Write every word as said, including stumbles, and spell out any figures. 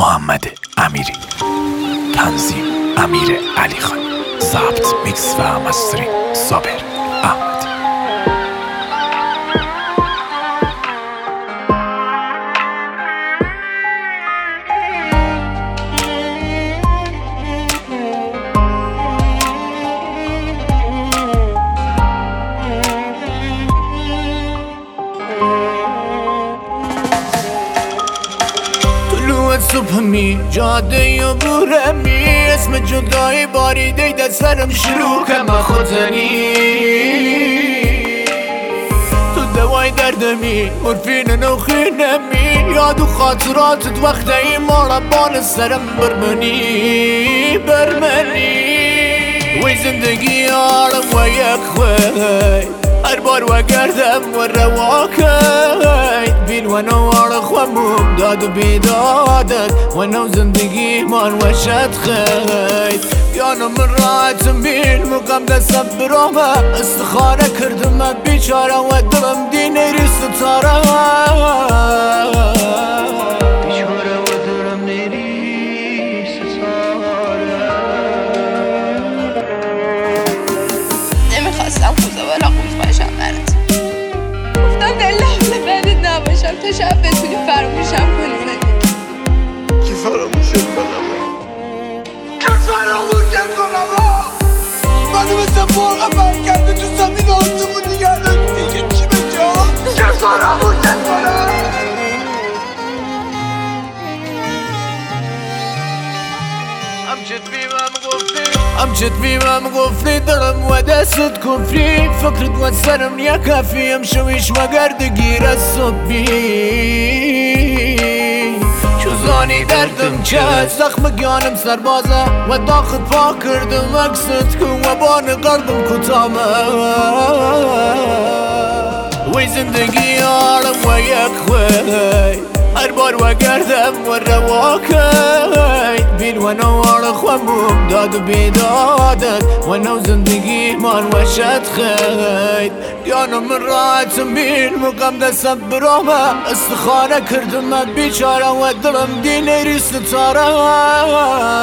محمد امیری، تنظیم امیر علی خان، ضبط میکس و مسترینگ صابر احمد. صبح می جاده یا بورمی، اسم جدایی باریده در سرم شروع کم خودنی. تو دوای دردمی مورفین نوخینمی، یاد و خاطراتت وقت این ماربان سرم برمنی برمنی. وی زندگی آرم و یک خوی هر بار و گردم و رواکید بین و نوار خوامم داد و بیدادت و نو زندگی من و شد خید. یانو من راحتم بین مقام دستم برامه، استخاره کردم بیچاره و دلم دینه ریست تاره. بیچاره و دلم نیریست تاره. نمیخواستم خوزه ولا خوز باشم برات، گفتم در لحظه بعدت نباشم تا شب بتونی فراموشم کنی زندگی. کی فراموشت کنم؟ کی فراموشت کنم؟ منو مثل مرغ برگرده تو زمین آسمون دیگر دیگه چی بجا؟ کی فراموشت کنم؟ امجد بیمم گفتی دارم و دستت کفری، فکرت و سرم نیا کافیم شویش و گردگیر از صبحی. چوزانی دردم چه زخم گانم سربازه و داخل پا کردم اکست کن و بان قردم کتامه. وی زندگی آرم و یک خوی هر بار و گردم و رواکید بین و نوار خوامم داد و بیدادت و نو زندگی من و شد خید. یانو من راحتم بین مقام دستم برامه، استخاره کردم بیچاره و دلم دینه ریست تاره.